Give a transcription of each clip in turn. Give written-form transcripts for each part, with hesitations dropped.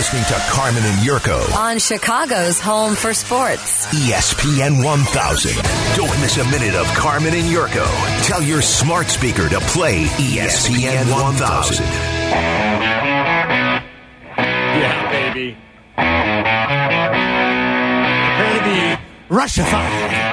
listening to Carmen and Yurko on Chicago's home for sports. ESPN 1000. Don't miss a minute of Carmen and Yurko. Tell your smart speaker to play ESPN 1000. Yeah, baby. Baby, Russified.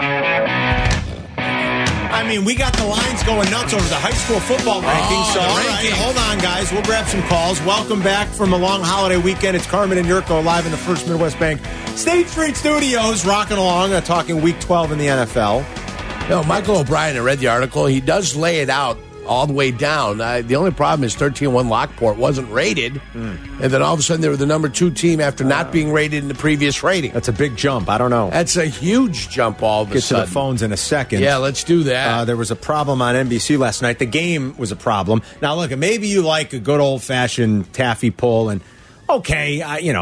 I mean, we got the lines going nuts over the high school football rankings. So, all right, hold on, guys. We'll grab some calls. Welcome back from a long holiday weekend. It's Carmen and Yurko live in the First Midwest Bank State Street Studios, rocking along, talking Week 12 in the NFL. No, Michael O'Brien, I read the article. He does lay it out all the way down. The only problem is 13-1 Lockport wasn't rated, and then all of a sudden they were the number 2 team after not being rated in the previous rating. That's a big jump. I don't know. That's a huge jump all of a sudden. Get to the phones in a second. Yeah, let's do that. There was a problem on NBC last night. The game was a problem. Now, look, maybe you like a good old-fashioned taffy pull, and okay,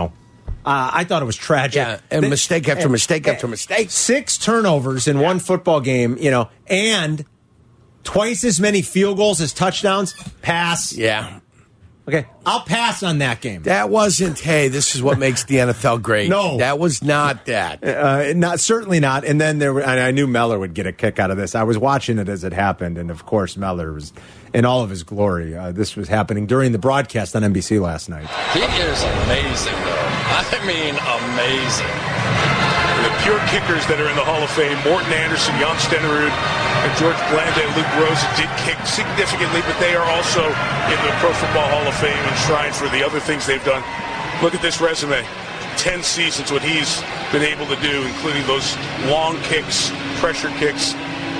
I thought it was tragic. Yeah, and mistake after mistake after mistake. 6 turnovers in one football game, and twice as many field goals as touchdowns. Pass. Yeah. Okay, I'll pass on that game. That wasn't, hey, this is what makes the NFL great. No. That was not that. Certainly not. And then and I knew Meller would get a kick out of this. I was watching it as it happened, and of course Meller was in all of his glory. This was happening during the broadcast on NBC last night. He is amazing, though. I mean, amazing. The pure kickers that are in the Hall of Fame, Morten Andersen, Jan Stenerud, and George Blanda and Luke Rosa did kick significantly, but they are also in the Pro Football Hall of Fame enshrined for the other things they've done. Look at this resume. 10 seasons, what he's been able to do, including those long kicks, pressure kicks,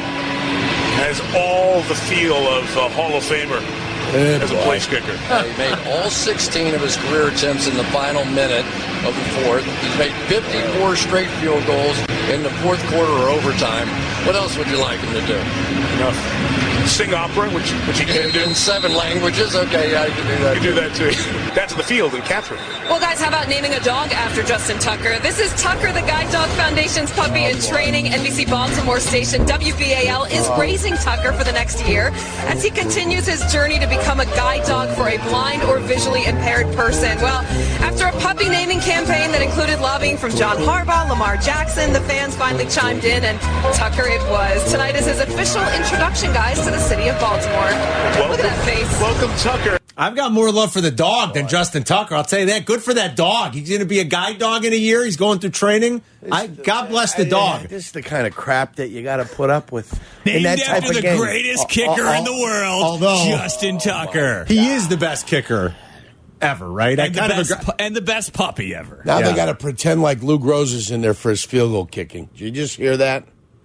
has all the feel of a Hall of Famer as a place kicker. He made all 16 of his career attempts in the final minute of the fourth. He's made 54 straight field goals in the fourth quarter or overtime. What else would you like him to do? Enough. Sing opera, which he can do. In 7 languages? Okay, yeah, I can do that. You can do that too. Down to the field in Catherine. Well, guys, how about naming a dog after Justin Tucker? This is Tucker, the Guide Dog Foundation's puppy in training. NBC Baltimore station WBAL is raising Tucker for the next year as he continues his journey to become a guide dog for a blind or visually impaired person. Well, after a puppy naming campaign that included lobbying from John Harbaugh, Lamar Jackson, the fans finally chimed in, and Tucker it was. Tonight is his official introduction, guys, to the city of Baltimore. Look at that face. Welcome, Tucker. I've got more love for the dog than Justin Tucker. I'll tell you that. Good for that dog. He's going to be a guide dog in a year. He's going through training. God bless the dog. This is the kind of crap that you got to put up with Named in that type after of the game. greatest kicker in the world, Justin Tucker. He is the best kicker ever, right? And the best puppy ever. Now they got to pretend like Luke Rose is in there for his field goal kicking. Did you just hear that?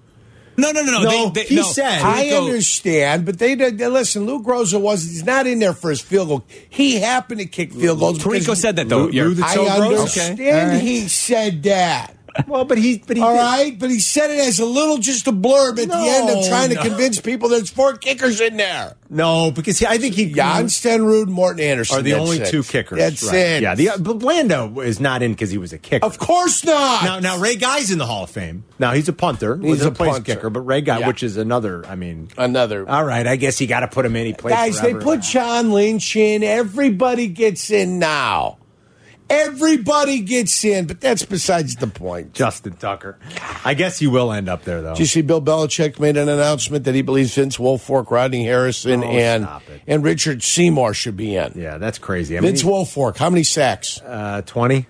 No. He said. I understand, but they listen. Luke Rosa he's not in there for his field goal. He happened to kick field goals. Tirico said that, though. I understand he said that. Well, but he all right, but he said it as just a blurb at the end of trying to convince people there's 4 kickers in there. No, because I think Jan Stenerud, Morten Andersen are the only 2 kickers. That's it. Yeah, but Blanda is not in because he was a kicker. Of course not. Now Ray Guy's in the Hall of Fame. Now he's a punter. He's a place punter. kicker, but Ray Guy, which is another. All right, I guess you got to put him in. He plays guys. Forever. They put John Lynch in. Everybody gets in now. Everybody gets in, but that's besides the point. Justin Tucker. I guess he will end up there, though. Did you see Bill Belichick made an announcement that he believes Vince Wilfork, Rodney Harrison, and Richard Seymour should be in? Yeah, that's crazy. Vince Wilfork, how many sacks? 20?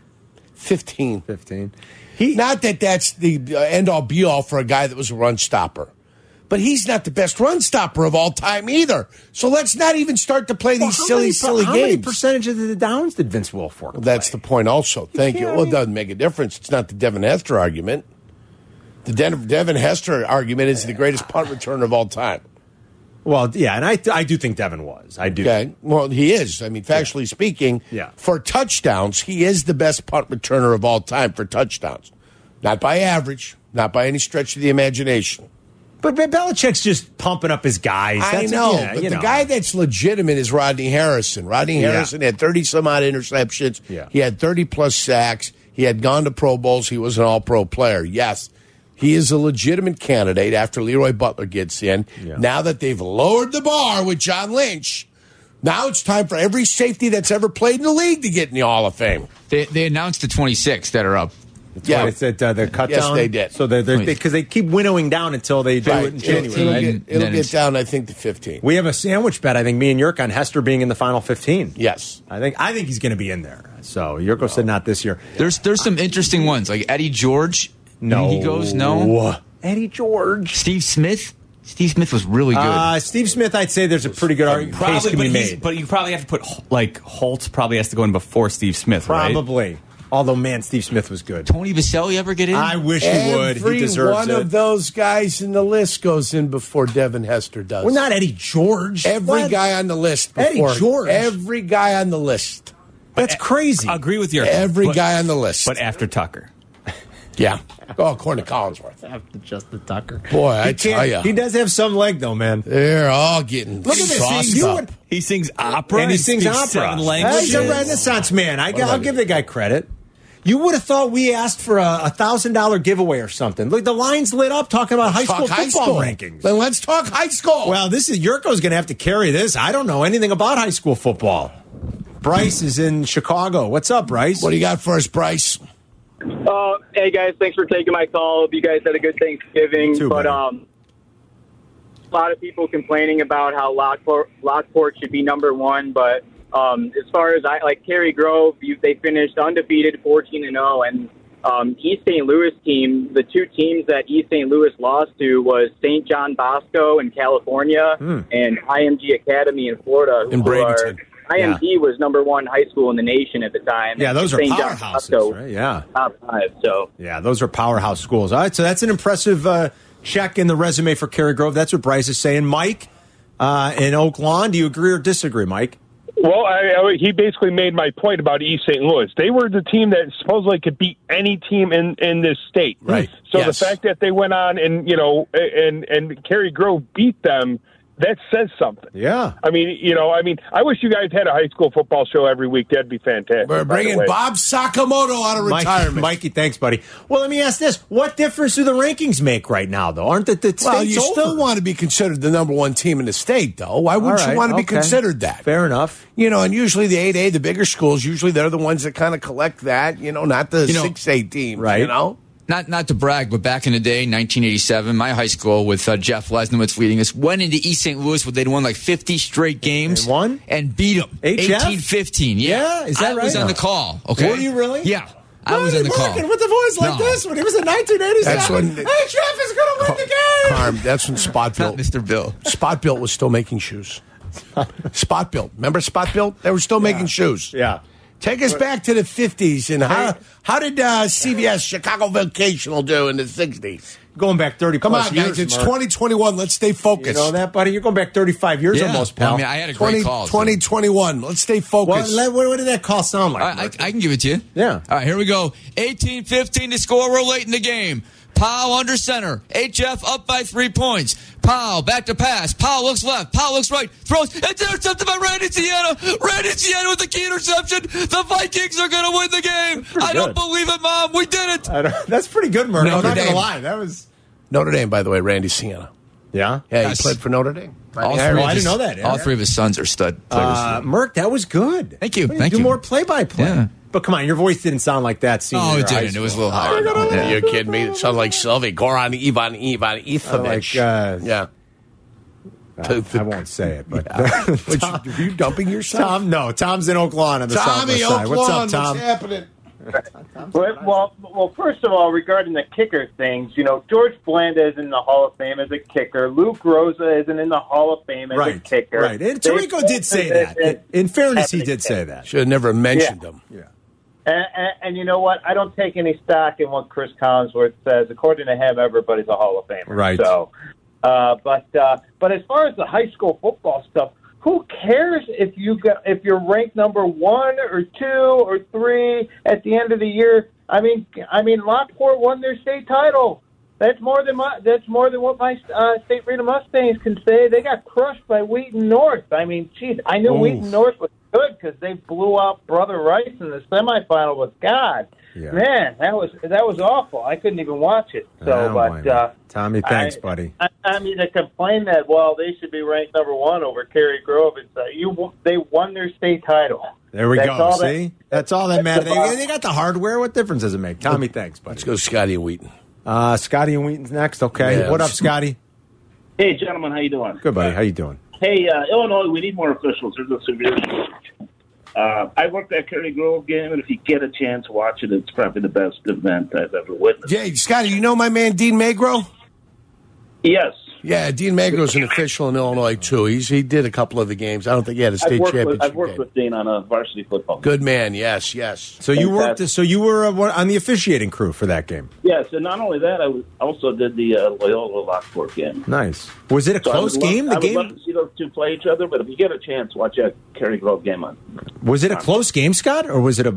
15. 15. Not that that's the end-all, be-all for a guy that was a run stopper. But he's not the best run stopper of all time either. So let's not even start to play these silly games. How many percentage of the downs did Vince Wilfork play? That's the point also. Thank you. Well, it doesn't make a difference. It's not the Devin Hester argument. The Devin Hester argument is the greatest punt returner of all time. Well, yeah, and I do think Devin was. I do. Okay. Well, he is. I mean, factually speaking, for touchdowns, he is the best punt returner of all time for touchdowns. Not by average, not by any stretch of the imagination. But Belichick's just pumping up his guys. I know, but the guy that's legitimate is Rodney Harrison. Rodney Harrison had 30-some-odd interceptions. Yeah. He had 30-plus sacks. He had gone to Pro Bowls. He was an all-pro player. Yes, he is a legitimate candidate after Leroy Butler gets in. Yeah. Now that they've lowered the bar with John Lynch, Now it's time for every safety that's ever played in the league to get in the Hall of Fame. They announced the 26 that are up. Yeah, it's at the cut yes, down. They did. So because they keep winnowing down until they do it in January. It'll get down, I think, to 15. We have a sandwich bet. I think me and Yurko on Hester being in the final 15. Yes, I think he's going to be in there. So Yurko said not this year. There's some interesting ones like Eddie George. No, he goes no. Eddie George, Steve Smith. Steve Smith was really good. Steve Smith, I'd say there's a pretty good case can be made. But you probably have to put, like, Holt probably has to go in before Steve Smith, Probably. Right? Although, man, Steve Smith was good. Tony Vaselli ever get in? I wish he would. He deserves one of those guys in the list goes in before Devin Hester does. Well, not Eddie George. Every guy on the list before. Eddie George. Every guy on the list. That's crazy. I agree with you. Every guy on the list. But after Tucker. Yeah. Oh, according to Collinsworth. After Justin Tucker. Boy, I tell you. He does have some leg, though, man. They're all getting Look at this. He sings opera. And he sings opera. 7 languages. He's a Renaissance man. I'll give the guy credit. You would have thought we asked for a $1,000 giveaway or something. Look, the line's lit up talking about high school football rankings. Then let's talk high school. Well, Yurko's going to have to carry this. I don't know anything about high school football. Bryce is in Chicago. What's up, Bryce? What do you got for us, Bryce? Hey, guys. Thanks for taking my call. Hope you guys had a good Thanksgiving. A lot of people complaining about how Lockport should be number one, but as far as Cary Grove, they finished undefeated, 14-0, and East St. Louis team. The two teams that East St. Louis lost to was St. John Bosco in California and IMG Academy in Florida. In Bradenton. IMG was number one high school in the nation at the time. Yeah, those are powerhouses, right? Yeah, top 5. So yeah, those are powerhouse schools. All right, so that's an impressive check in the resume for Cary Grove. That's what Bryce is saying. Mike in Oak Lawn, do you agree or disagree, Mike? Well, he basically made my point about East St. Louis. They were the team that supposedly could beat any team in this state. Right. So the fact that they went on and and Cary Grove beat them, that says something. Yeah. I I wish you guys had a high school football show every week. That'd be fantastic. We're bringing Bob Sakamoto out of retirement. Mikey, thanks, buddy. Well, let me ask this. What difference do the rankings make right now, though? Aren't the states Well, you over? still want to be considered the number one team in the state, though. Why wouldn't you want to be considered that? Fair enough. And usually the 8A, the bigger schools, usually they're the ones that kind of collect that, not the 6A teams, right? Not to brag, but back in the day, 1987, my high school with Jeff Lesnowitz leading us went into East St. Louis where they'd won like 50 straight games and won and beat them. HF? 18-15. Yeah, is that right? I was on the call. Okay, were you really? Yeah. I was on the call. With a voice like this when he was in 1987. That's when HF is going to win the game. Carm, that's when Spot Built. Not Mr. Bill. Spot Built was still making shoes. Spot Built. Remember Spot Built? They were still making shoes. Yeah. Take us back to the 50s. And how did CVS Chicago Vocational do in the 60s? Going back 30 Come plus on, years. guys. It's 2021. Let's stay focused. You know that, buddy? You're going back 35 years almost, pal. Well, I had a great call. 2021. Let's stay focused. What did that call sound like? I can give it to you. Yeah. All right, here we go. 18-15 to score. We're late in the game. Powell under center. HF up by 3 points. Powell back to pass. Powell looks left. Powell looks right. Throws. It's intercepted by Randy Sienna. Randy Sienna with the key interception. The Vikings are going to win the game. I don't believe it, Mom. We did it. That's pretty good, Murray. I'm not going to Dame. lie. That was Notre Dame, by the way, Randy Sienna. Yeah? Yeah, he played for Notre Dame. I didn't know that. All three of his sons are stud players. Merck, that was good. Thank you. Do more play-by-play. Yeah. But come on, your voice didn't sound like that. Oh, it didn't. It was a little higher. You're kidding me? It sounded like Sylvie. Goran Ivan Ivanić. Yeah. I won't say it, but Are you dumping yourself? Tom, Tom's in Oak Lawn on the southwest side. What's up, Tom? What's happening? Well, first of all, regarding the kicker things, George Blanda is in the Hall of Fame as a kicker. Luke Rosa isn't in the Hall of Fame as a kicker. Right, and Tirico did say that. In fairness, he did say that. Should have never mentioned him. Yeah. And you know what? I don't take any stock in what Chris Collinsworth says. According to him, everybody's a Hall of Famer. Right. So, but as far as the high school football stuff, who cares if you're ranked number 1 or 2 or 3 at the end of the year? I mean, Lockport won their state title. That's more than what my State Freedom Mustangs can say. They got crushed by Wheaton North. I mean, geez, I knew Wheaton North was good because they blew out Brother Rice in the semifinal. But God, man, that was awful. I couldn't even watch it. So, Tommy, thanks, buddy. I mean, to complain that they should be ranked number 1 over Cary Grove. It's they won their state title. There we go. See, that's all that matters. They got the hardware. What difference does it make? Tommy, thanks, buddy. Let's go, Scotty and Wheaton. Scotty and Wheaton's next. Okay, what up, Scotty? Hey, gentlemen, how you doing? Good, buddy. How you doing? Hey, Illinois, we need more officials. There's a severe shortage. I worked that Cary Grove game, and if you get a chance, watch it. It's probably the best event I've ever witnessed. Jay, Scotty, you know my man Dean Magro? Yes. Yeah, Dean Magro's an official in Illinois, too. He did a couple of the games. I don't think he had a state championship I've worked with Dean on a varsity football game. Good man, yes. So you were on the officiating crew for that game? Yes, and not only that, I also did the Loyola Lockport game. Nice. Was it a close game? I would love to see those two play each other, but if you get a chance, watch that Cary Grove game on. Was it a close game, Scott, or was it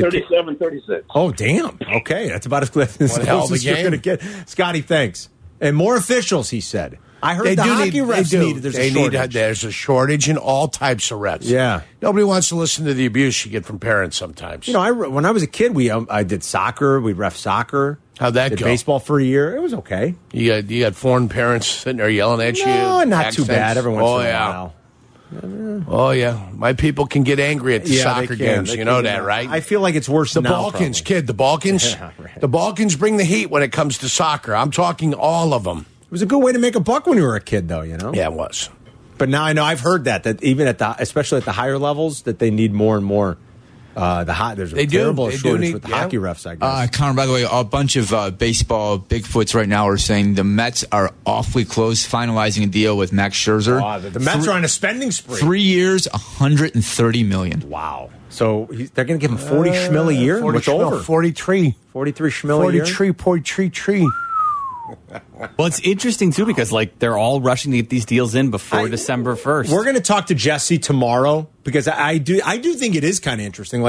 37-36? Oh, damn. Okay, that's about as close as you're going to get. Scotty, thanks. And more officials, he said. I heard the hockey refs needed. There's a shortage in all types of refs. Yeah. Nobody wants to listen to the abuse you get from parents sometimes. You know, when I was a kid, I did soccer. We ref soccer. How'd that go? Baseball for a year. It was okay. You got foreign parents sitting there yelling at you? No, not too bad. Every once in a while. Oh, yeah. My people can get angry at the soccer games. You know that, right? I feel like it's worse now. The Balkans, kid. The Balkans. Yeah, right. The Balkans bring the heat when it comes to soccer. I'm talking all of them. It was a good way to make a buck when you were a kid, though, you know? Yeah, it was. But now I know I've heard that even especially at the higher levels, that they need more and more. There's a terrible shortage with the hockey refs, I guess. Connor, by the way, a bunch of baseball Bigfoots right now are saying the Mets are awfully close finalizing a deal with Max Scherzer. Oh, the Mets are on a spending spree. 3 years, $130 million. Wow. So they're going to give him 40 schmil a year? What's over? 43. 43 schmil a year? 43. Well, it's interesting, too, because they're all rushing to get these deals in before December 1st. We're going to talk to Jesse tomorrow because I do think it is kind of interesting.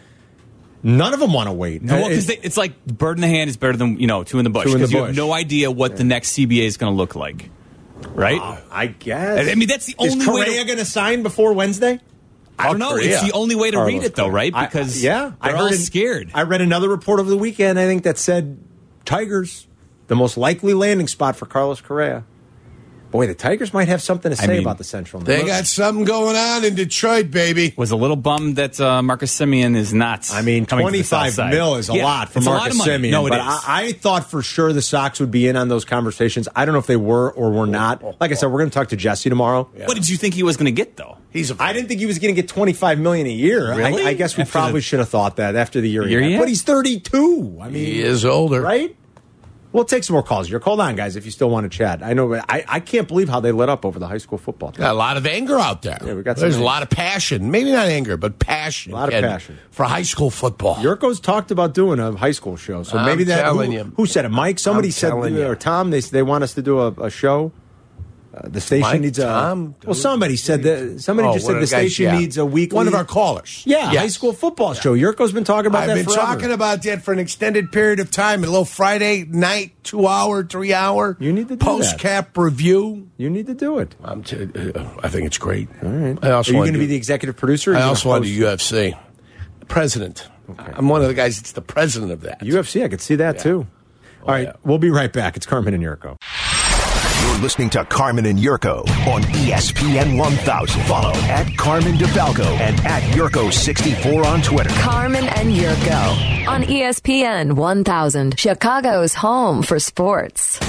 None of them want to wait. No, because it's like bird in the hand is better than, two in the bush. Because you have no idea what the next CBA is going to look like. Right? I guess. I mean, that's the only way. Is Correa going to sign before Wednesday? I don't know. It's the only way to read it, though, right? Because they're all scared. I read another report over the weekend, I think, that said Tigers, the most likely landing spot for Carlos Correa. Boy, the Tigers might have something to say about the Central. They got something going on in Detroit, baby. Was a little bummed that Marcus Semien is not. I mean, $25 million is a lot for Marcus Semien. No, but I thought for sure the Sox would be in on those conversations. I don't know if they were or were not. Like I said, we're going to talk to Jesse tomorrow. Yeah. What did you think he was going to get, though? I didn't think he was going to get $25 million a year. Really? I guess we probably should have thought that after the year. But he's 32. I mean, he is older, right? We'll take some more calls here. Hold on, guys, if you still want to chat. I know I can't believe how they lit up over the high school football team. Got a lot of anger out there. Yeah, there's a lot of passion. Maybe not anger, but passion. A lot of passion. For high school football. Yurko's talked about doing a high school show. So maybe that. Who said it? Mike? Somebody said, or Tom, they want us to do a show. The station needs a. Well, somebody said that. Somebody just said the station needs a weekly. One of our callers. Yeah, high school football show. Yurko's been talking about that. I've been talking about that for an extended period of time. A little Friday night, 2-hour, 3-hour. You need to do post-cap review. You need to do it. I think it's great. All right. Are you going to be the executive producer? I also want to do UFC. President. Okay. I'm one of the guys that's the president of that. UFC. I could see that too. All right. We'll be right back. It's Carmen and Yurko. You're listening to Carmen and Yurko on ESPN 1000. Follow at Carmen DeFalco and at Yurko64 on Twitter. Carmen and Yurko on ESPN 1000, Chicago's home for sports.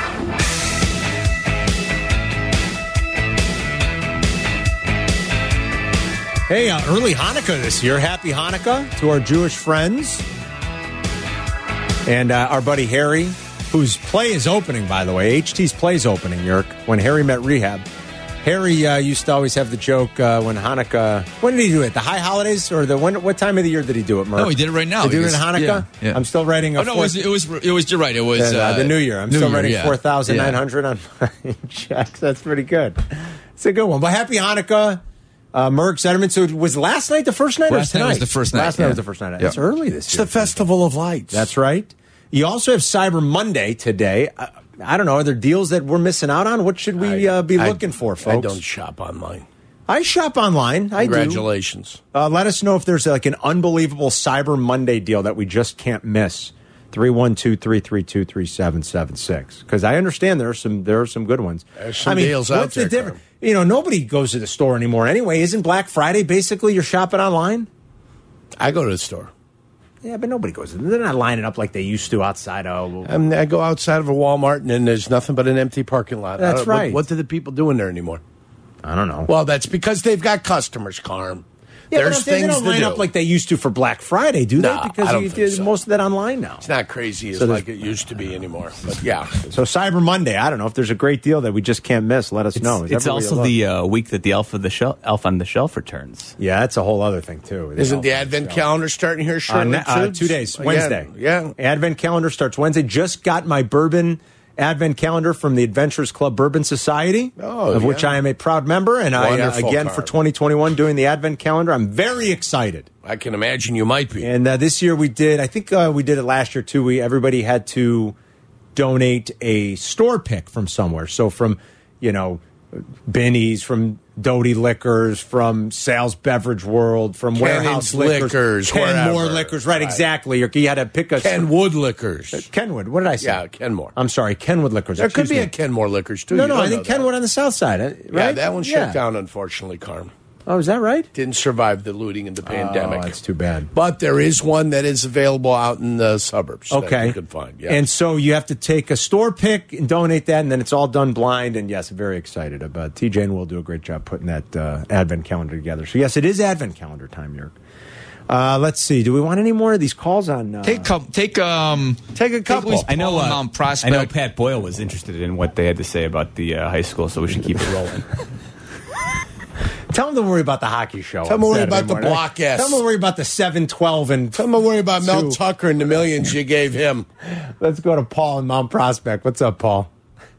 Hey, early Hanukkah this year. Happy Hanukkah to our Jewish friends. And our buddy Harry, whose play is opening, by the way. HT's play is opening, Yerk, when Harry met Rehab. Harry used to always have the joke when Hanukkah... When did he do it? The high holidays? Or what time of the year did he do it, Murph? No, he did it right now. Did he do it in Hanukkah? Yeah. I'm still writing a... Oh, no, you're right. It was... the New Year. I'm still writing 4,900 on my checks. That's pretty good. It's a good one. But happy Hanukkah, Merck Zetterman. So was last night the first night or tonight? Last night was the first night. Last night was the first night. It's early this year. It's the Festival of Lights. That's right. You also have Cyber Monday today. I don't know. Are there deals that we're missing out on? What should we be looking for, folks? I don't shop online. I shop online. I do. Congratulations. Let us know if there's like an unbelievable Cyber Monday deal that we just can't miss. 312-332-3776. Because I understand there are some good ones. There's some deals out there. What's the difference? Nobody goes to the store anymore anyway. Isn't Black Friday basically you're shopping online? I go to the store. Yeah, but nobody goes. They're not lining up like they used to outside of. I go outside of a Walmart, and then there's nothing but an empty parking lot. That's right. What do the people do in there anymore? I don't know. Well, that's because they've got customers, Carm. Yeah, there's they don't line up like they used to for Black Friday, do they? Because you do most of that online now. It's not crazy like it used to be anymore. But yeah. So Cyber Monday, I don't know if there's a great deal that we just can't miss. Let us know. It's also the week that the Elf on the Shelf returns. Yeah, that's a whole other thing too. Isn't the Advent calendar starting here shortly? 2 days, Wednesday. Yeah. Advent calendar starts Wednesday. Just got my bourbon Advent calendar from the Adventurers Club Bourbon Society, of which I am a proud member. And for 2021, doing the Advent calendar, I'm very excited. I can imagine you might be. And this year we did, I think we did it last year too. Everybody had to donate a store pick from somewhere. So from, Benny's, from Doty Liquors, from Sales Beverage World, from Warehouse Liquors, Kenmore Liquors. Right, exactly. You had to pick a Kenwood Liquors. Kenwood. What did I say? Yeah, Kenmore. I'm sorry, Kenwood Liquors. There could be a Kenmore Liquors too. No, I think Kenwood on the south side. Right? Yeah, that one shut down, unfortunately, Carm. Oh, is that right? Didn't survive the looting and the pandemic. Oh, that's too bad. But there is one that is available out in the suburbs. Okay. That you can find. Yeah. And so you have to take a store pick and donate that, and then it's all done blind. And yes, very excited about TJ and will do a great job putting that Advent calendar together. So yes, it is Advent calendar time, Yerk. Let's see. Do we want any more of these calls on? Take a couple. I know. I know Pat Boyle was interested in what they had to say about the high school, so we should keep it rolling. Tell them to worry about the hockey show. Tell them to worry about the block S. Tell them to worry about the 7-12 and. Tell them to worry about Mel Tucker and the millions you gave him. Let's go to Paul in Mount Prospect. What's up, Paul?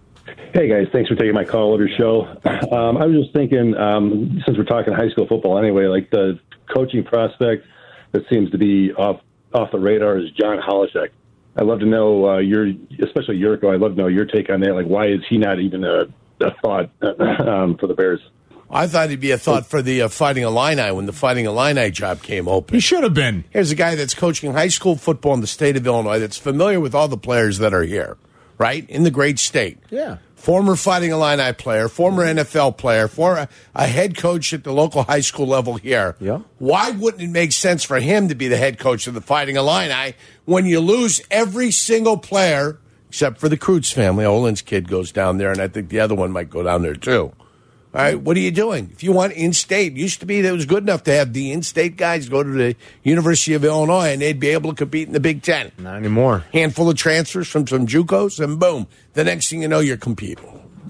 Hey guys, thanks for taking my call of your show. I was just thinking, since we're talking high school football anyway, like the coaching prospect that seems to be off the radar is John Holishek. I'd love to know especially Yurko. I'd love to know your take on that. Like, why is he not even a thought for the Bears? I thought he'd be a thought for the Fighting Illini when the Fighting Illini job came open. He should have been. Here's a guy that's coaching high school football in the state of Illinois that's familiar with all the players that are here, right? In the great state. Yeah. Former Fighting Illini player, former NFL player, former a head coach at the local high school level here. Yeah. Why wouldn't it make sense for him to be the head coach of the Fighting Illini when you lose every single player, except for the Kreutz family? Olin's kid goes down there, and I think the other one might go down there too. All right, what are you doing? If you want in-state, used to be that it was good enough to have the in-state guys go to the University of Illinois and they'd be able to compete in the Big Ten. Not anymore. Handful of transfers from some JUCOs, and boom, the next thing you know, you're competing.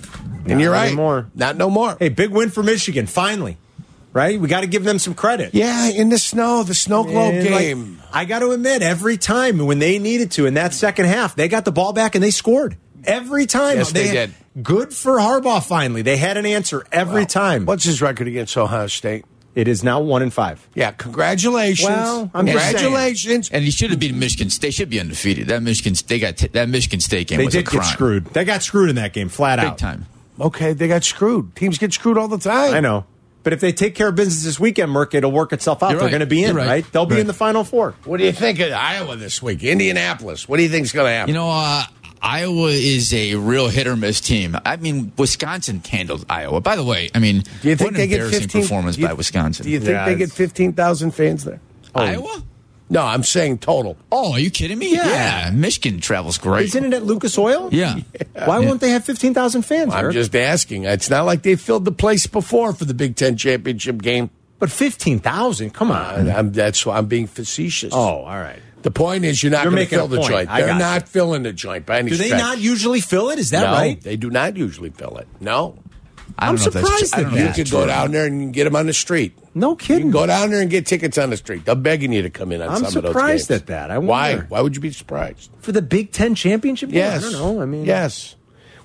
And you're right. Anymore. Not no more. Hey, big win for Michigan, finally. Right? We got to give them some credit. Yeah, in the snow globe game. I got to admit, every time when they needed to in that second half, they got the ball back and they scored. Every time. Yes, they did. Good for Harbaugh, finally. They had an answer every time. What's his record against Ohio State? It is now 1-5. Yeah, congratulations. Well, congratulations. And he should have beaten Michigan State. They should be undefeated. That Michigan State game they was a crime. They did get screwed. They got screwed in that game, flat out. Big time. Okay, they got screwed. Teams get screwed all the time. I know. But if they take care of business this weekend, Merck, it'll work itself out. They're going to be in, right? They'll be in the Final Four. What do you think of Iowa this week? Indianapolis. What do you think is going to happen? Iowa is a real hit-or-miss team. I mean, Wisconsin handled Iowa. By the way, I mean, do you think what they an embarrassing get 15, performance by Wisconsin. Do you think they get 15,000 fans there? Iowa? No, I'm saying total. Oh, are you kidding me? Yeah. Michigan travels great. Isn't it at Lucas Oil? Yeah. Why won't they have 15,000 fans? I'm just asking. It's not like they filled the place before for the Big Ten championship game. But 15,000? Come on. That's why I'm being facetious. Oh, all right. The point is you're not going to fill the joint. They're not filling the joint by any stretch. Do they not usually fill it? Is that right? They do not usually fill it. No. I'm surprised that you could go down there and get them on the street. No kidding. You can go down there and get tickets on the street. They're begging you to come in on some of those games. I'm surprised at that. Why? Why would you be surprised? For the Big Ten championship game? Yes. I don't know. Yes.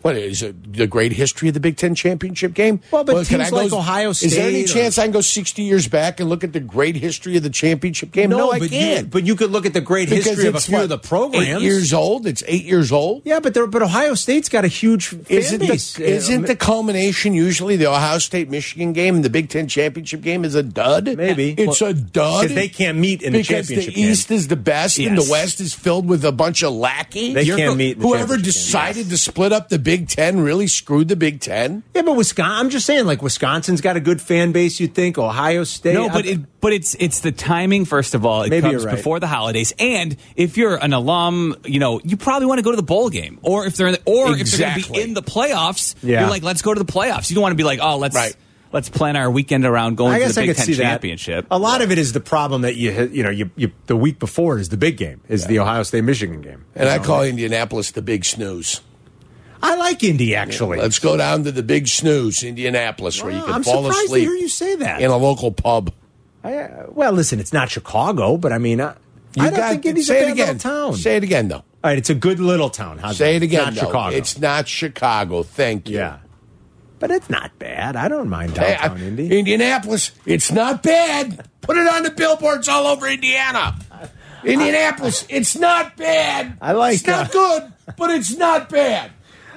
What is it? The great history of the Big Ten championship game? Well, but teams like Ohio State. Is there any chance I can go 60 years back and look at the great history of the championship game? No, I can't. But you could look at the great history of a few of the programs. 8 years old. It's 8 years old. Yeah, but Ohio State's got a huge fan base. Isn't the culmination usually the Ohio State-Michigan game and the Big Ten championship game is a dud? Maybe. It's a dud. Because they can't meet in the championship game. Because the East is the best and the West is filled with a bunch of lackeys. They can't meet in the Whoever decided to split up the Big Ten really screwed the Big Ten. Yeah, but I'm just saying, like, Wisconsin's got a good fan base, you'd think. Ohio State. No, but it's the timing, first of all. It comes before the holidays. And if you're an alum, you probably want to go to the bowl game. Or if they're going to be in the playoffs, you're like, let's go to the playoffs. You don't want to be like, oh, let's plan our weekend around going to the Big Ten championship. A lot of it is the problem that you the week before is the big game, is the Ohio State-Michigan game. And I call Indianapolis the big snooze. I like Indy, actually. Yeah, let's go down to the big snooze, Indianapolis, where you can fall asleep. I'm surprised to hear you say that. In a local pub. Well, listen, it's not Chicago, but I mean, I don't think Indy's a bad little town. Say it again, though. All right, it's a good little town. Say it again, it's not Chicago. It's not Chicago. Thank you. Yeah. But it's not bad. I don't mind downtown Indy. Indianapolis, it's not bad. Put it on the billboards all over Indiana. Indianapolis, it's not bad. It's not good, but it's not bad.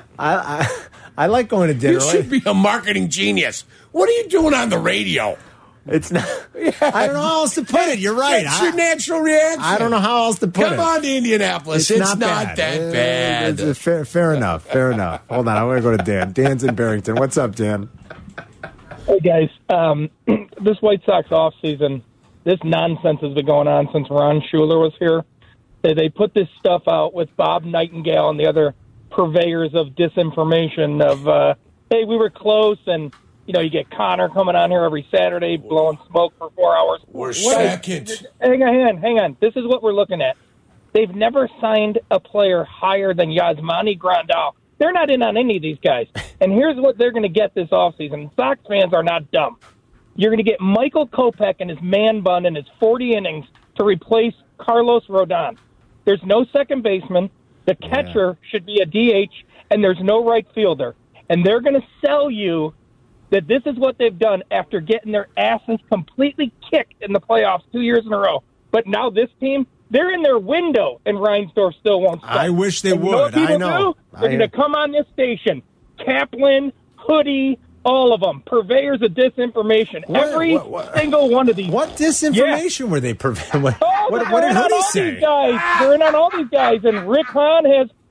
I like going to dinner. You should be a marketing genius. What are you doing on the radio? It's not. I don't know how else to put it. You're right. That's your natural reaction. I don't know how else to put it. Come on to Indianapolis. It's not that bad. Fair enough. Fair enough. Hold on. I want to go to Dan. Dan's in Barrington. What's up, Dan? Hey, guys. This White Sox offseason, this nonsense has been going on since Ron Schuler was here. They put this stuff out with Bob Nightingale and the other purveyors of disinformation of, hey, we were close, and, you get Connor coming on here every Saturday blowing smoke for 4 hours. We're second. Hang on. This is what we're looking at. They've never signed a player higher than Yasmani Grandal. They're not in on any of these guys. And here's what they're going to get this offseason. Sox fans are not dumb. You're going to get Michael Kopech and his man bun in his 40 innings to replace Carlos Rodon. There's no second baseman. The catcher should be a DH, and there's no right fielder. And they're going to sell you that this is what they've done after getting their asses completely kicked in the playoffs 2 years in a row. But now this team, they're in their window, and Reinsdorf still won't stop. I wish they would. You know what people do? They're going to come on this station. Kaplan, Hoodie, all of them. Purveyors of disinformation. Every single one of these. What disinformation were they purveying? What did Hoodie say? They're in on all these guys, and Rick Hahn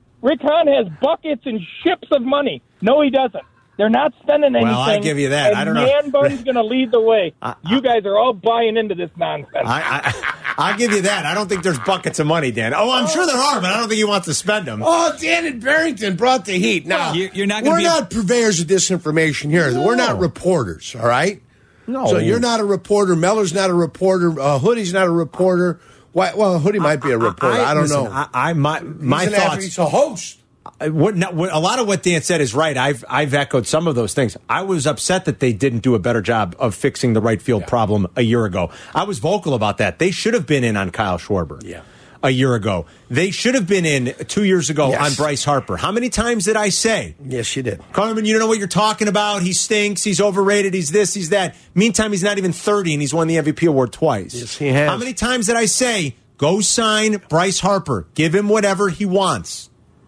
has buckets and ships of money. No, he doesn't. They're not spending anything. Well, I give you that. I don't know. Man Bun's going to lead the way. You guys are all buying into this nonsense. I'll give you that. I don't think there's buckets of money, Dan. Oh, I'm sure there are, but I don't think he wants to spend them. Oh, Dan in Barrington brought the heat. Now, you're not we're not purveyors of disinformation here. No. We're not reporters, all right? No. So you're not a reporter. Meller's not a reporter. Hoodie's not a reporter. Well, Hoodie might be a reporter. I don't know. My thoughts. He's a host. A lot of what Dan said is right. I've echoed some of those things. I was upset that they didn't do a better job of fixing the right field problem a year ago. I was vocal about that. They should have been in on Kyle Schwarber a year ago. They should have been in 2 years ago on Bryce Harper. How many times did I say? Yes, you did. Carmen, you don't know what you're talking about. He stinks. He's overrated. He's this, he's that. Meantime, he's not even 30, and he's won the MVP award twice. Yes, he has. How many times did I say, go sign Bryce Harper. Give him whatever he wants.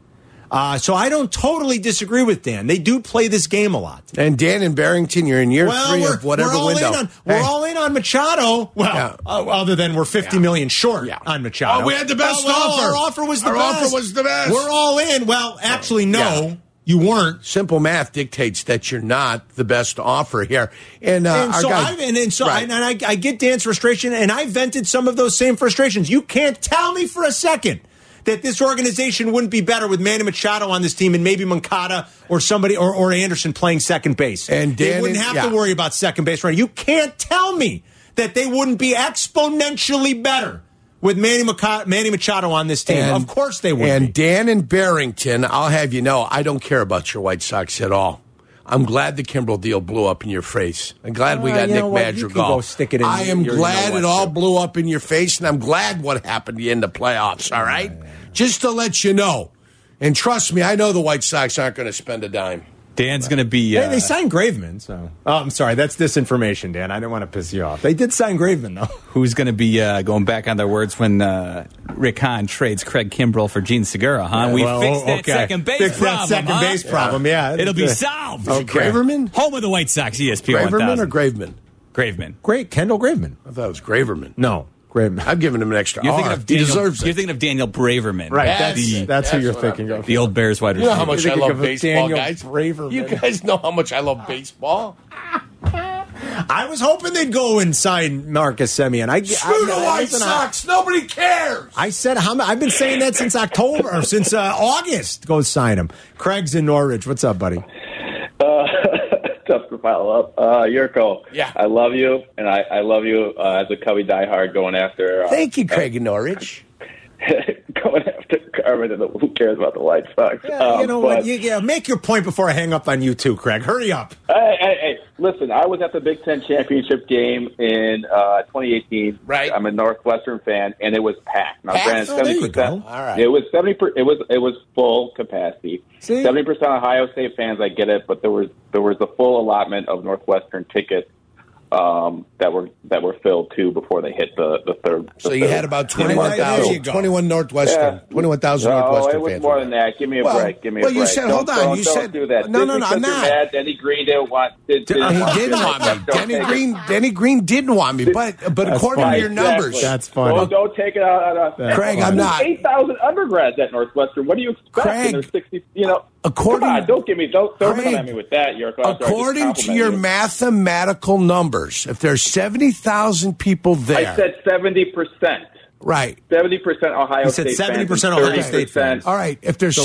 So I don't totally disagree with Dan. They do play this game a lot. And Dan in Barrington, you're in year 3 of whatever window. We're all in on Machado. Well, other than we're $50 million short on Machado. Oh, we had the best offer. Our offer was the Our best. offer was the best. We're all in. Well, actually, no. You weren't. Simple math dictates that you're not the best offer here. And I get Dan's frustration, and I vented some of those same frustrations. You can't tell me for a second that this organization wouldn't be better with Manny Machado on this team and maybe Moncada or somebody or Anderson playing second base. And they wouldn't have to worry about second base right. You can't tell me that they wouldn't be exponentially better with Manny Machado on this team. Of course they would. And Dan in Barrington, I'll have you know, I don't care about your White Sox at all. I'm glad the Kimbrel deal blew up in your face. I'm glad we got Nick Madrigal. I am glad it all blew up in your face, and I'm glad what happened to you in the playoffs, all right? Just to let you know, And trust me, I know the White Sox aren't going to spend a dime. Dan's going to be... Hey, they signed Graveman, so... Oh, I'm sorry. That's disinformation, Dan. I didn't want to piss you off. They did sign Graveman, though. Who's going to be going back on their words when Rick Hahn trades Craig Kimbrell for Gene Segura, huh? Yeah, we fixed that second base problem, that second base problem, yeah. It'll be solved. Okay. Graverman? Home of the White Sox, ESPN Graverman 1000. or Graveman? Graveman. Great. Kendall Graveman. I thought it was Graverman. No. Graveman. I'm giving him an extra You're thinking R. of Daniel, he deserves it. You're thinking of Daniel Braverman. Right. That's who you're thinking of. The old Bears wide receiver. You know how much I love baseball, Daniel guys? Braverman. You guys know how much I love baseball? I was hoping they'd go and sign Marcus Semien. Screw the White Sox. Nobody cares. I said I've been saying that since October, or since August. Go sign him. Craig's in Norridge. What's up, buddy? Tough to follow up. Yurko, yeah. I love you, and I love you as a Cubby diehard going after... Thank you, Craig in Norridge. Going after Carmen, and who cares about the White Sox? Yeah, you know what? Make your point before I hang up on you too, Craig. Hurry up. Hey, listen, I was at the Big Ten Championship game in 2018. Right. I'm a Northwestern fan, and it was packed. Now, granted, 70%. All right. It was 70%. It was full capacity. See? 70% Ohio State fans, I get it, but there was a full allotment of Northwestern tickets that were filled too before they hit the third. So you had about 21,000 Northwestern, 21,000 Northwestern it was fans. more than that. Give me a break. Give me a break. You said, hold on. You said, do that. No, I'm not. Mad, Denny Green didn't want. He didn't want me. Denny Green didn't want me, but according to your numbers, that's funny. Well, don't take it out on us, Craig. I'm not. 8,000 undergrads at Northwestern. What do you expect? Craig, there's 60. Don't come at me with that. According to your mathematical numbers, if there's 70,000 people there, I said 70%. Right. 70% Ohio State fans. He said 70% Ohio State fans. All right. If there's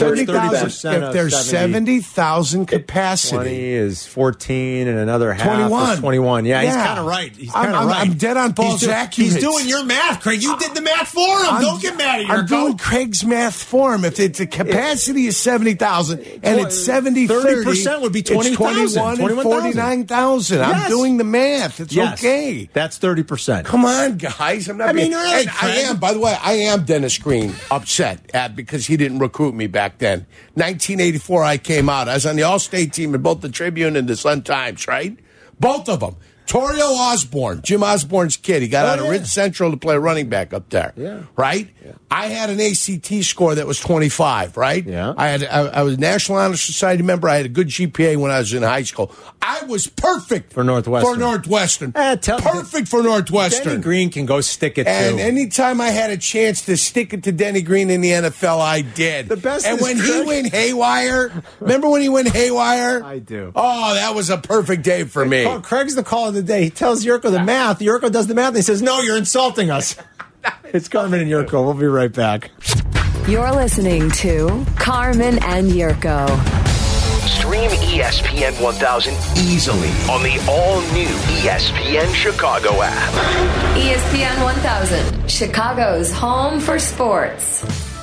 70,000 capacity. 20 is 14 and another half 21. is 21. Yeah, he's kind of right. I'm dead on Paul's accurate. He's doing your math, Craig. You did the math for him. Don't get mad at your I'm doing Craig's math for him. If the capacity is 70,000 and it's 30% would be 20,000. 21 and 49,000. Yes. I'm doing the math. It's okay. That's 30%. Come on, guys. I'm not by the way, I am Dennis Green upset because he didn't recruit me back then. 1984, I came out. I was on the All-State team in both the Tribune and the Sun-Times, right? Both of them. Torrio Osborne, Jim Osborne's kid. He got out of Ridge Central to play running back up there, right? Yeah. I had an ACT score that was 25, right? Yeah. I was a National Honor Society member. I had a good GPA when I was in high school. I was perfect for Northwestern. Perfect for Northwestern. Denny Green can go stick it and too. anytime I had a chance to stick it to Denny Green in the NFL, I did. The best. And when he went haywire, remember when he went haywire? I do. Oh, that was a perfect day for me. Craig's the call of the day. He tells Yurko the math. Yurko does the math. And he says, "No, you're insulting us." It's Carmen and Yurko. We'll be right back. You're listening to Carmen and Yurko. Stream ESPN 1000 easily on the all-new ESPN Chicago app. ESPN 1000, Chicago's home for sports.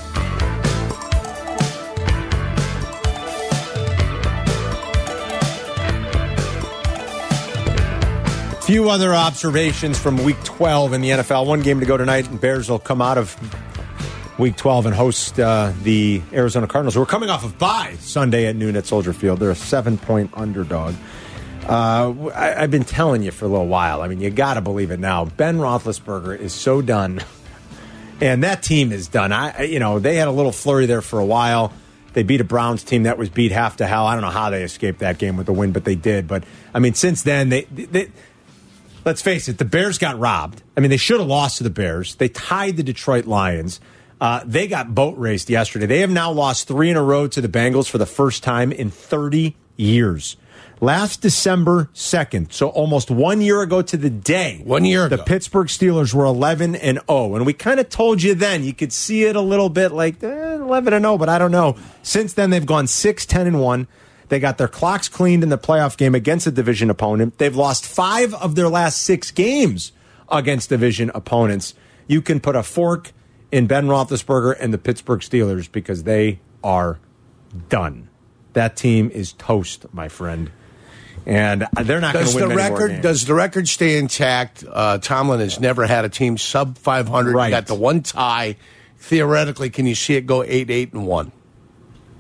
Few other observations from Week 12 in the NFL. One game to go tonight, and Bears will come out of Week 12 and host the Arizona Cardinals, who are coming off of bye Sunday at noon at Soldier Field. They're a 7-point underdog. I've been telling you for a little while. I mean, you got to believe it now. Ben Roethlisberger is so done, and that team is done. They had a little flurry there for a while. They beat a Browns team that was beat half to hell. I don't know how they escaped that game with the win, but they did. But, I mean, since then, they let's face it, the Bears got robbed. I mean, they should have lost to the Bears. They tied the Detroit Lions. They got boat raced yesterday. They have now lost 3 in a row to the Bengals for the first time in 30 years. Last December 2nd, so almost 1 year ago to the day. 1 year ago. The Pittsburgh Steelers were 11-0. And we kind of told you then, you could see it a little bit like 11-0, but I don't know. Since then, they've gone 6-10-1. They got their clocks cleaned in the playoff game against a division opponent. They've lost 5 of their last 6 games against division opponents. You can put a fork in Ben Roethlisberger and the Pittsburgh Steelers because they are done. That team is toast, my friend. And they're not going to win many more games. Does the record stay intact? Tomlin has never had a team sub 500. Right. You got the one tie. Theoretically, can you see it go 8-8-1?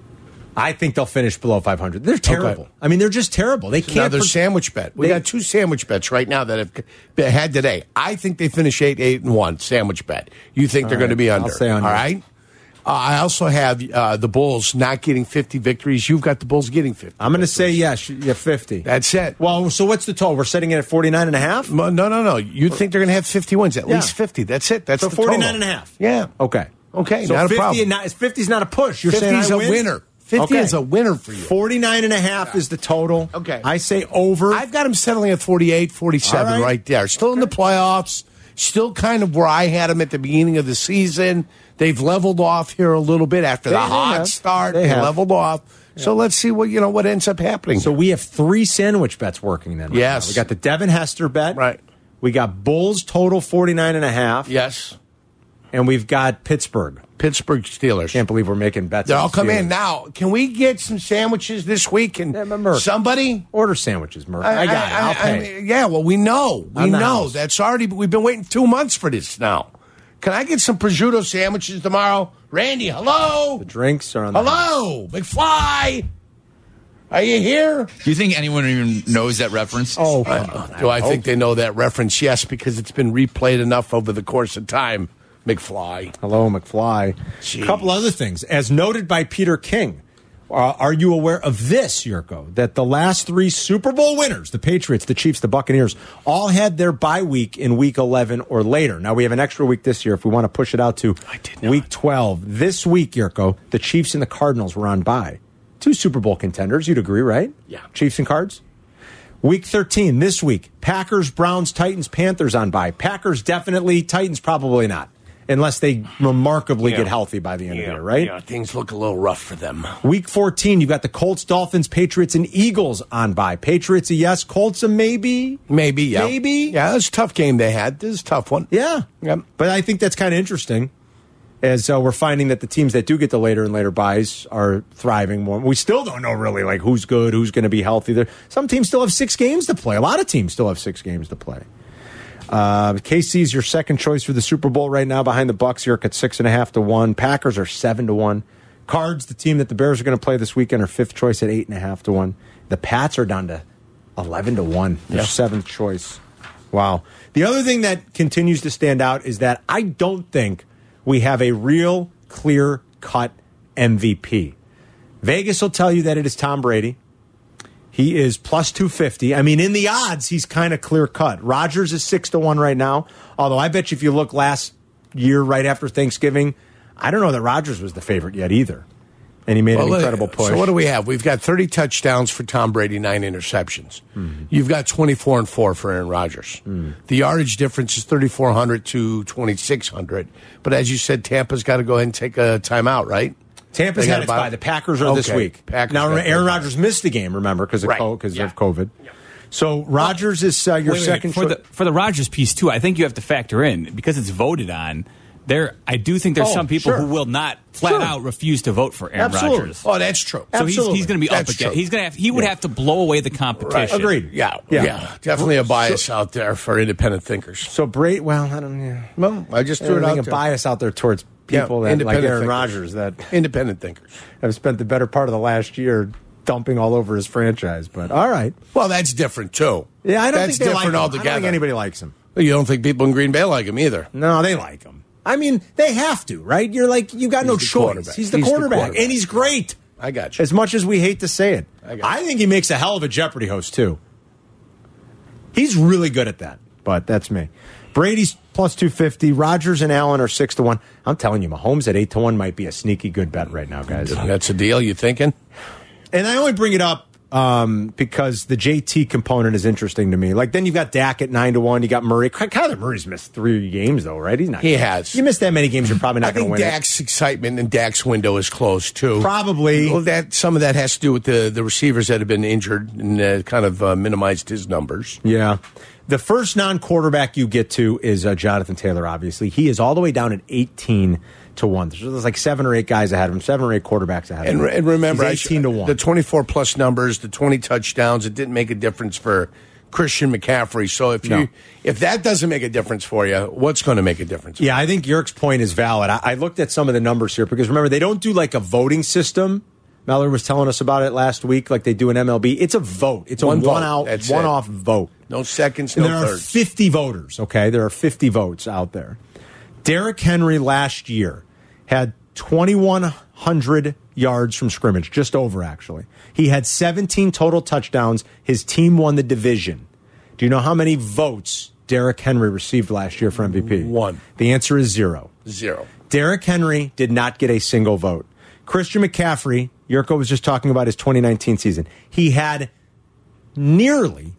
I think they'll finish below 500. They're terrible. Okay. I mean, they're just terrible. They can't. Another sandwich bet. We got 2 sandwich bets right now that have had today. I think they finish 8-1 sandwich bet. You think they're going to be under? I'll say under. All right. I also have the Bulls not getting 50 victories. You've got the Bulls getting 50. I'm going to say yes. Yeah, 50. That's it. Well, so what's the total? We're setting it at 49.5? No. You think they're going to have 50 wins? At least 50. That's it. That's so the 49.5. Yeah. Okay. So not 50 a problem. 50's not a push. You're 50 saying is a winner. 50 is a winner for you. 49.5 is the total. Okay. I say over. I've got them settling at 48, 47 right there. Still in the playoffs. Still kind of where I had them at the beginning of the season. They've leveled off here a little bit after the hot start. They leveled off. Yeah. So let's see what ends up happening. So we have 3 sandwich bets working then. Yes. Now. We got the Devin Hester bet. Right. We got Bulls total 49.5. Yes. And we've got Pittsburgh Steelers. Can't believe we're making bets. They'll come in now. Can we get some sandwiches this week? And somebody order sandwiches, Murph. I got it. I'll pay. We know. We know. That's already. We've been waiting 2 months for this now. Can I get some prosciutto sandwiches tomorrow? Randy, hello. The drinks are on the house. McFly. Are you here? Do you think anyone even knows that reference? Oh, do I think they know that reference? Yes, because it's been replayed enough over the course of time. McFly. Hello, McFly. Jeez. A couple other things. As noted by Peter King, are you aware of this, Yurko, that the last 3 Super Bowl winners, the Patriots, the Chiefs, the Buccaneers, all had their bye week in Week 11 or later? Now, we have an extra week this year if we want to push it out to Week 12. This week, Yurko, the Chiefs and the Cardinals were on bye. 2 Super Bowl contenders, you'd agree, right? Yeah. Chiefs and Cards? Week 13, this week, Packers, Browns, Titans, Panthers on bye. Packers definitely, Titans probably not. Unless they remarkably get healthy by the end of the year, right? Yeah, things look a little rough for them. Week 14, you've got the Colts, Dolphins, Patriots, and Eagles on bye. Patriots a yes, Colts a maybe? Maybe, yeah. Maybe? Yeah, it's a tough game they had. This is a tough one. Yeah. But I think that's kind of interesting, as we're finding that the teams that do get the later and later buys are thriving more. We still don't know really like who's good, who's going to be healthy. Some teams still have 6 games to play. A lot of teams still have 6 games to play. KC's your second choice for the Super Bowl right now behind the Bucs. You're at 6.5-1. Packers are 7-1. Cards, the team that the Bears are going to play this weekend, are 5th choice at 8.5-1. The Pats are down to 11-1. They're 7th choice. Wow. The other thing that continues to stand out is that I don't think we have a real clear-cut MVP. Vegas will tell you that it is Tom Brady. He is plus 250. I mean, in the odds, he's kind of clear-cut. Rodgers is 6-1 right now. Although I bet you if you look last year right after Thanksgiving, I don't know that Rodgers was the favorite yet either. And he made an incredible push. So what do we have? We've got 30 touchdowns for Tom Brady, 9 interceptions. You've got 24-4 for Aaron Rodgers. The yardage difference is 3,400 to 2,600. But as you said, Tampa's got to go ahead and take a timeout, right? Tampa's had its bye. The Packers are this week. Now, Aaron Rodgers missed the game, remember, because of COVID. Yeah. So Rodgers is your second choice. For the Rodgers piece, too, I think you have to factor in, because it's voted on, I do think there's some people who will not flat out refuse to vote for Aaron Rodgers. Oh, that's true. So he's going to be up again. He would have to blow away the competition. Right. Agreed. Yeah. Definitely a bias out there for independent thinkers. So Brady, I don't know. Well, I just threw it out there. A bias out there towards people that like Aaron Rodgers, that independent thinkers have spent the better part of the last year dumping all over his franchise. But all right, well, that's different too. Yeah, I don't think they like him. Altogether. I don't think anybody likes him. You don't think people in Green Bay like him either? No, they like him. I mean, they have to, right? You're like, you got no choice. He's the quarterback, and he's great. I got you. As much as we hate to say it, I think he makes a hell of a Jeopardy host too. He's really good at that. But that's me. Brady's plus 250. Rodgers and Allen are 6-1. I'm telling you, Mahomes at 8-1 might be a sneaky good bet right now, guys. That's a deal, you thinking? And I only bring it up because the JT component is interesting to me. Like, then you've got Dak at 9-1. You got Murray. Kyler Murray's missed 3 games, though, right? He has. You miss that many games, you're probably not going to win. I think Dak's excitement and Dak's window is closed, too. Probably. Well, some of that has to do with the receivers that have been injured and kind of minimized his numbers. Yeah. The first non-quarterback you get to is Jonathan Taylor, obviously. He is all the way down at 18-1. There's like 7 or 8 guys ahead of him, 7 or 8 quarterbacks ahead of him. And remember, 18-1. The 24-plus numbers, the 20 touchdowns, it didn't make a difference for Christian McCaffrey. So if that doesn't make a difference for you, what's going to make a difference? Yeah, I think Yerk's point is valid. I looked at some of the numbers here because, remember, they don't do like a voting system Mellor was telling us about it last week, like they do in MLB. It's a vote. It's a one-off vote. No seconds, and no there thirds. Are 50 voters, okay? There are 50 votes out there. Derrick Henry last year had 2,100 yards from scrimmage, just over, actually. He had 17 total touchdowns. His team won the division. Do you know how many votes Derrick Henry received last year for MVP? 1. The answer is 0. 0. Derrick Henry did not get a single vote. Christian McCaffrey, Yurko was just talking about his 2019 season. He had nearly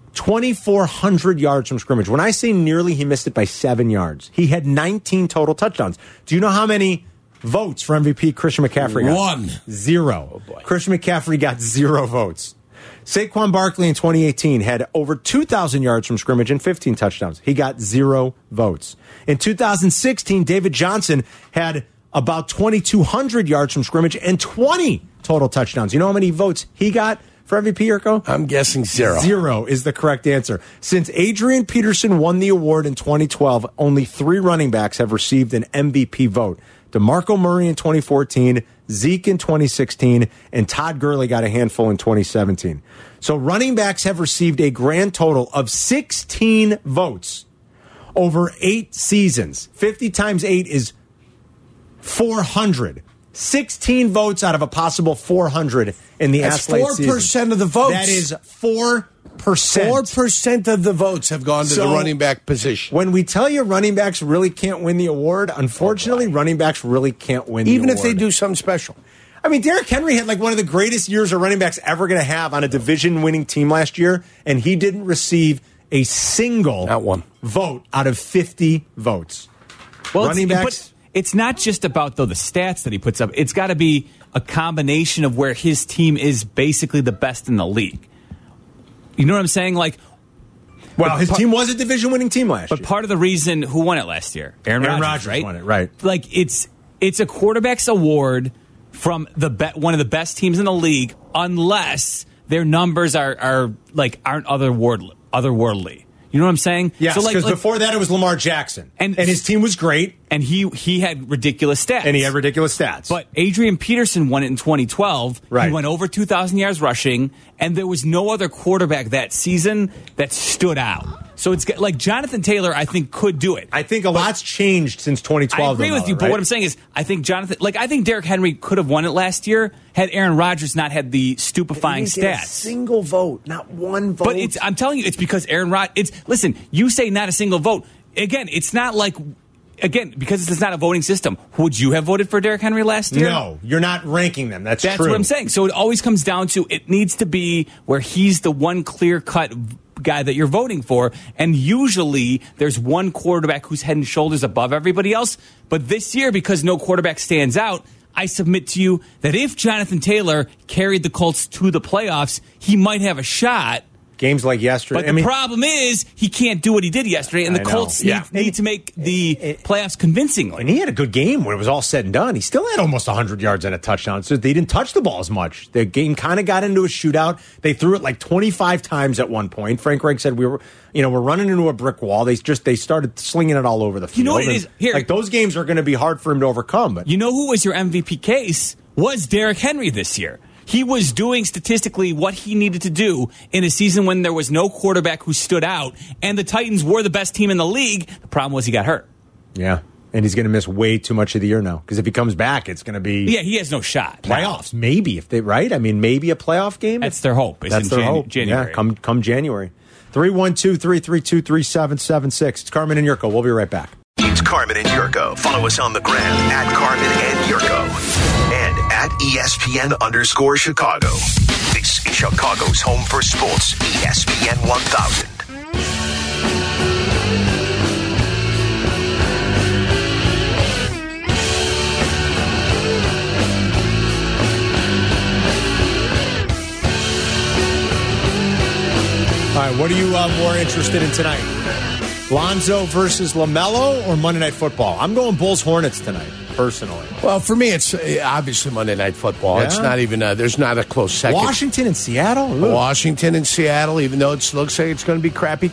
2,400 yards from scrimmage. When I say nearly, he missed it by 7 yards. He had 19 total touchdowns. Do you know how many votes for MVP Christian McCaffrey got? 1. 0. Oh boy. Christian McCaffrey got 0 votes. Saquon Barkley in 2018 had over 2,000 yards from scrimmage and 15 touchdowns. He got 0 votes. In 2016, David Johnson had about 2,200 yards from scrimmage and 20 total touchdowns. You know how many votes he got for MVP, Yurko? I'm guessing 0. 0 is the correct answer. Since Adrian Peterson won the award in 2012, only 3 running backs have received an MVP vote. DeMarco Murray in 2014, Zeke in 2016, and Todd Gurley got a handful in 2017. So running backs have received a grand total of 16 votes over 8 seasons. 50 times 8 is 400. 16 votes out of a possible 400 in the athlete season. That's 4% of the votes. That is 4%. 4% of the votes have gone to the running back position. When we tell you running backs really can't win the award, unfortunately, running backs really can't win the award. Even if they do something special. I mean, Derrick Henry had like one of the greatest years a running back's ever going to have on a division-winning team last year, and he didn't receive a single vote out of 50 votes. Well, running backs... It's not just about, though, the stats that he puts up. It's got to be a combination of where his team is basically the best in the league. You know what I'm saying? Like, well, his team was a division-winning team last year. But part of the reason, who won it last year? Aaron Rodgers, right? Won it, right. Like, it's a quarterback's award from one of the best teams in the league, unless their numbers aren't otherworldly. You know what I'm saying? Yes, because before that it was Lamar Jackson. And his team was great. And he had ridiculous stats. But Adrian Peterson won it in 2012. Right. He went over 2,000 yards rushing, and there was no other quarterback that season that stood out. So it's like Jonathan Taylor, I think, could do it. I think a lot's changed since 2012. I agree with you, but what I'm saying is I think I think Derrick Henry could have won it last year had Aaron Rodgers not had the stupefying stats. A single vote, not one vote. But I'm telling you, it's because Aaron Rodgers. Listen, you say not a single vote. Again, it's not like. Again, because it's not a voting system, would you have voted for Derrick Henry last year? No, you're not ranking them. That's true. That's what I'm saying. So it always comes down to it needs to be where he's the one clear-cut guy that you're voting for, and usually there's one quarterback who's head and shoulders above everybody else. But this year, because no quarterback stands out, I submit to you that if Jonathan Taylor carried the Colts to the playoffs, he might have a shot. Games like yesterday. But the problem is he can't do what he did yesterday, and the Colts need to make the playoffs convincingly. And he had a good game when it was all said and done. He still had almost 100 yards and a touchdown. So they didn't touch the ball as much. The game kind of got into a shootout. They threw it like 25 times at one point. Frank Reich said we're running into a brick wall. They started slinging it all over the field. You know what it is? Here, like those games are going to be hard for him to overcome. But you know who was your MVP case? Was Derrick Henry this year. He was doing statistically what he needed to do in a season when there was no quarterback who stood out, and the Titans were the best team in the league. The problem was he got hurt. Yeah, and he's going to miss way too much of the year now because if he comes back, it's going to be... Yeah, he has no shot. Playoffs, maybe, if they right? I mean, maybe a playoff game? That's their hope. That's their hope. January. Yeah, come January. 312-332-3776. It's Carmen and Yurko. We'll be right back. It's Carmen and Yurko. Follow us on the gram at Carmen and Yurko. And at ESPN_Chicago. This is Chicago's home for sports, ESPN 1000. All right, what are you more interested in tonight? Lonzo versus LaMelo or Monday Night Football? I'm going Bulls-Hornets tonight, personally. Well, for me, it's obviously Monday Night Football. Yeah. It's not even, there's not a close second. Washington and Seattle? Washington and Seattle, even though it looks like it's going to be crappy.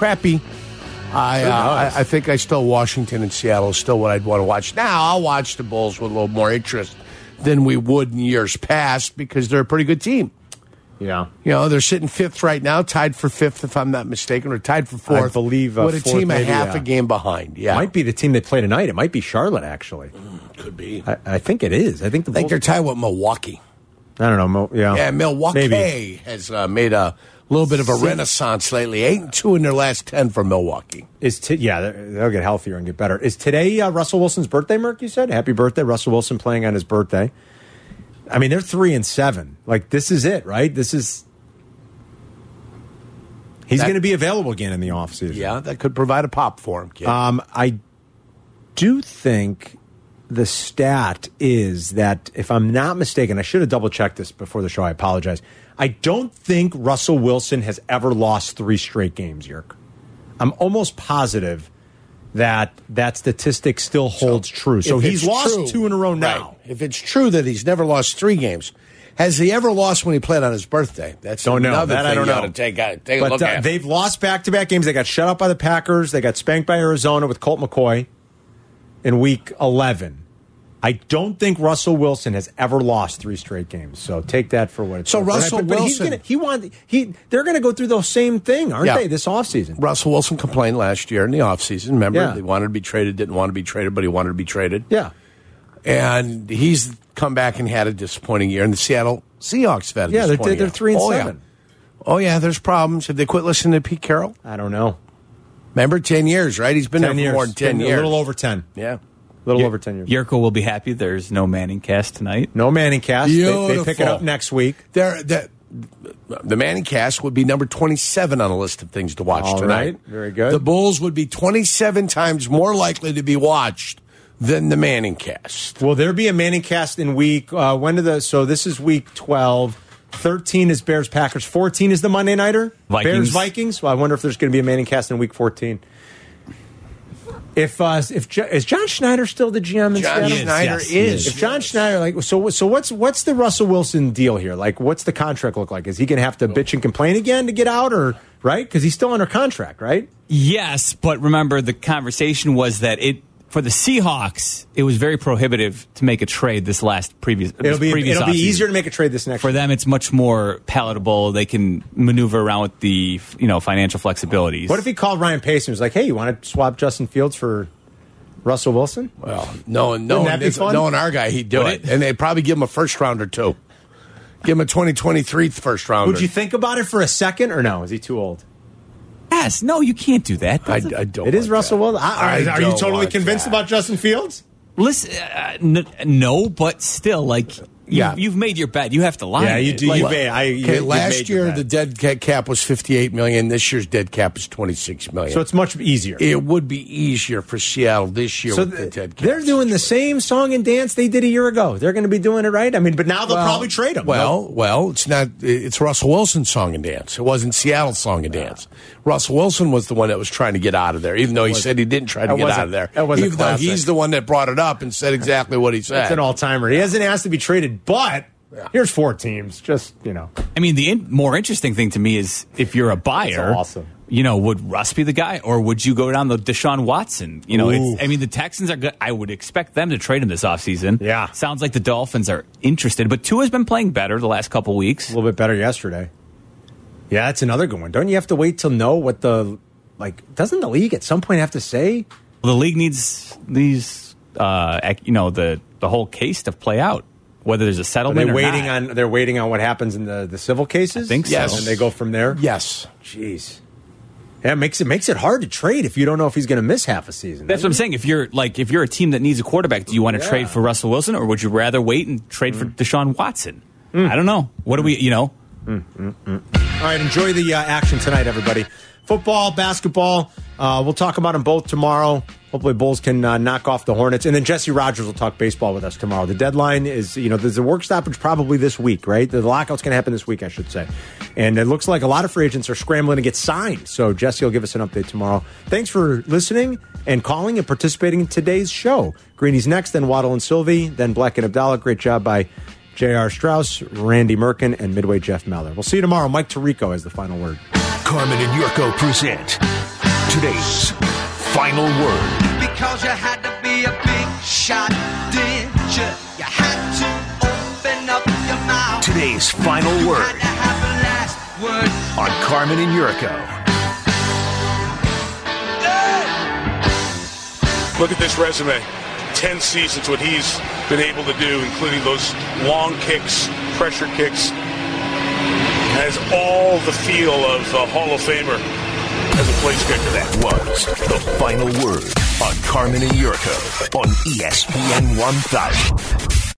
I think Washington and Seattle is still what I'd want to watch. Now, I'll watch the Bulls with a little more interest than we would in years past because they're a pretty good team. Yeah. You know, they're sitting 5th right now, tied for 5th, if I'm not mistaken, or tied for 4th. I believe with a 4th, team maybe, a half a game behind. Yeah. Might be the team they play tonight. It might be Charlotte, actually. Could be. I think it is. I think they're tied with Milwaukee. I don't know. Yeah, Milwaukee has made a little bit of a renaissance lately. 8-2 in their last 10 for Milwaukee. They'll get healthier and get better. Is today Russell Wilson's birthday, Merck, you said? Happy birthday, Russell Wilson playing on his birthday. I mean, they're 3-7. Like, this is it, right? He's going to be available again in the offseason. Yeah, that could provide a pop for him, kid. I do think the stat is that, if I'm not mistaken, I should have double-checked this before the show. I apologize. I don't think Russell Wilson has ever lost 3 straight games, Yerk. I'm almost positive that statistic still holds true. So he's lost 2 in a row now. Right. If it's true that he's never lost 3 games, has he ever lost when he played on his birthday? That's another thing I don't know. To take a look at. They've lost back-to-back games. They got shut out by the Packers. They got spanked by Arizona with Colt McCoy in Week 11. I don't think Russell Wilson has ever lost 3 straight games. So take that for what it's worth. Russell Wilson, they're going to go through the same thing, aren't they, this offseason? Russell Wilson complained last year in the offseason. Remember, they wanted to be traded, didn't want to be traded, but he wanted to be traded. Yeah. And he's come back and had a disappointing year. And the Seattle Seahawks had a disappointing year. They're 3-7. Oh, yeah, there's problems. Have they quit listening to Pete Carroll? I don't know. Remember, 10 years, right? He's been there for more than 10 years. A little over 10. Yeah. A little over 10 years. Yurko will be happy there's no Manning cast tonight. No Manning cast. They pick it up next week. The Manning cast would be number 27 on a list of things to watch tonight. Right. Very good. The Bulls would be 27 times more likely to be watched than the Manning cast. Will there be a Manning cast in week? So this is week 12. 13 is Bears Packers. 14 is the Monday nighter. Bears Vikings. Well, I wonder if there's going to be a Manning cast in week 14. Is John Schneider still the GM in Seattle? John Schneider is. If John Schneider, so what's the Russell Wilson deal here? Like, what's the contract look like? Is he going to have to bitch and complain again to get out, or right? Because he's still under contract, right? Yes, but remember the conversation was that for the Seahawks, it was very prohibitive to make a trade previous. It'll be easier to make a trade this next. For them, it's much more palatable. They can maneuver around with the financial flexibilities. What if he called Ryan Pace and was like, "Hey, you want to swap Justin Fields for Russell Wilson?" Well, knowing our guy, he'd do it, and they'd probably give him a first round or 2. Give him a 2023 first rounder. Would you think about it for a second, or no? Is he too old? Yes. No, you can't do that. I don't. It is Russell Wilson. Are you totally convinced about Justin Fields? Listen, no, but still, you've made your bet. You have to lie. Yeah, you do. Last year, the dead cap was $58 million. This year's dead cap is $26 million. So it's much easier. It would be easier for Seattle this year with the dead cap. They're doing the same song and dance they did a year ago. They're going to be doing it right. I mean, but now they'll probably trade him. Well, it's not. It's Russell Wilson's song and dance. It wasn't Seattle's song and dance. Russell Wilson was the one that was trying to get out of there, even though he said he didn't try to get out of there. Even though he's the one that brought it up and said exactly what he said. It's an all-timer. He hasn't asked to be traded, but here's 4 teams. Just, I mean, the more interesting thing to me is if you're a buyer, awesome. Would Russ be the guy, or would you go down the Deshaun Watson? The Texans are good. I would expect them to trade him this offseason. Yeah. Sounds like the Dolphins are interested, but Tua's been playing better the last couple weeks. A little bit better yesterday. Yeah, that's another good one. Don't you have to wait till know what doesn't the league at some point have to say? Well, the league needs these, the whole case to play out. Whether there's a settlement they're waiting on what happens in the civil cases? I think so. Yes. And they go from there? Yes. Jeez. Yeah, it makes it hard to trade if you don't know if he's going to miss half a season. That's what I'm saying. If you're a team that needs a quarterback, do you want to trade for Russell Wilson, or would you rather wait and trade for Deshaun Watson? I don't know. What do we, All right, enjoy the action tonight, everybody. Football, basketball, we'll talk about them both tomorrow. Hopefully Bulls can knock off the Hornets. And then Jesse Rogers will talk baseball with us tomorrow. The deadline is, there's a work stoppage probably this week, right? The lockout's going to happen this week, I should say. And it looks like a lot of free agents are scrambling to get signed. So Jesse will give us an update tomorrow. Thanks for listening and calling and participating in today's show. Greeny's next, then Waddle and Sylvie, then Black and Abdallah. Great job by J.R. Strauss, Randy Merkin, and Midway Jeff Meller. We'll see you tomorrow. Mike Tirico has the final word. Carmen and Yurko present today's final word. Because you had to be a big shot, didn't you? You had to. Today's final word on Carmen and Yurko. Look at this resume. 10 seasons, what he's been able to do, including those long kicks, pressure kicks. Has all the feel of a Hall of Famer as a place kicker. That was the final word on Carmen and Yurko on ESPN 1000.